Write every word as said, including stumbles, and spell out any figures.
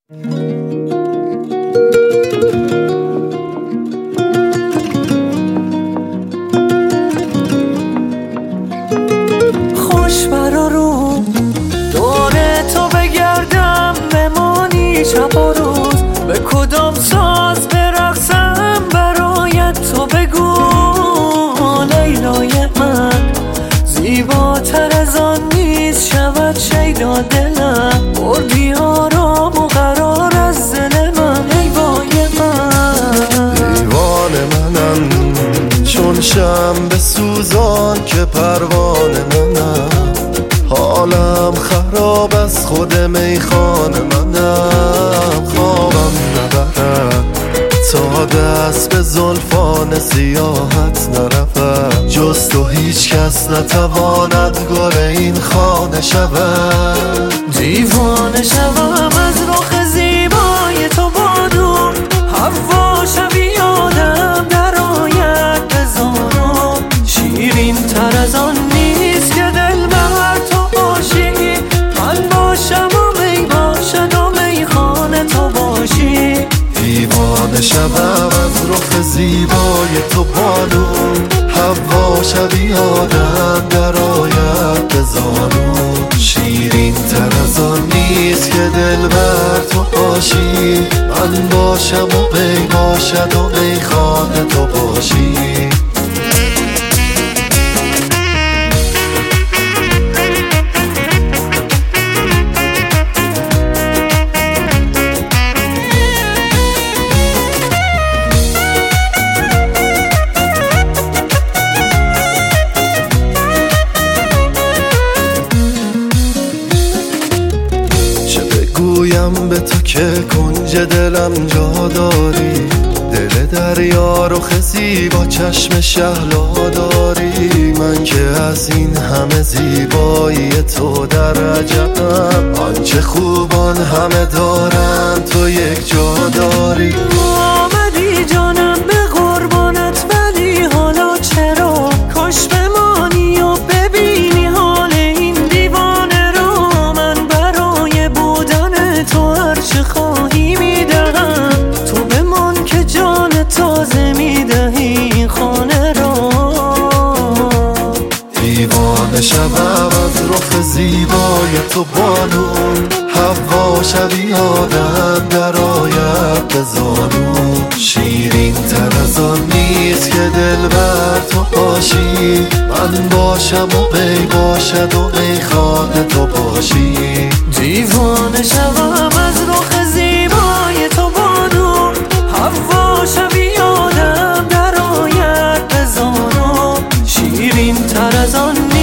خوش برا رو دور تو بگردم، بمانی شب و روز، به کدام ساز برقصم برایت. تو بگو لیلای من زیباتر از آن نیست، شود شیدا دلم، بردی آرام و قرار از دل من. ای وای من دیوان منم چون شمع سوزان که پروانه منم، حالم خراب از خود میخانه منم. خوابم نبرد تا دست به زلفان سیاحت نرفت، جز تو هیچ کس نتواند گل این خانه شود. دیوانه شوم از رخ زیبای تو بادون، هوا شبی آدم در آید بزانم. شیرین تر از آن نیست که دل بر تو باشی، من باشم و می باشد و میخانه تو باشی. دیوانه شبم از رخ زیبای تو بادون، هوا شبی آدم در آید بزانم. شیرین تر از آن نیست که دل بر تو باشی، من باشم و می باشد و میخانه تو باشی. گویم به تو که کنج دلم جا داری، دل دریا رخ زیبا چشم شهلا داری. من که از این همه زیبایی تو در عجبم، آنچه خوبان همه دارن تو یک جا داری. آمدی جانم به قربانت، ولی حالا چرا کاش بمانی و ببینی حال این دیوانه رو. من برای بودن تو هرچه خواهی میدهم، تو بمان که جان تازه میدهی این خانه را. دیوانه شبم از رخ زیبای تو بانون، هوا شبی آدم در آید بزانون. شیرین تر از آن نیست که دل بر تو باشی، من باشم و می باشد و میخانه تو باشی. دیوانه شوم از رخ زیبای تو بانون، هوا شبی آدم در آید بزانم. شیرین تر از آن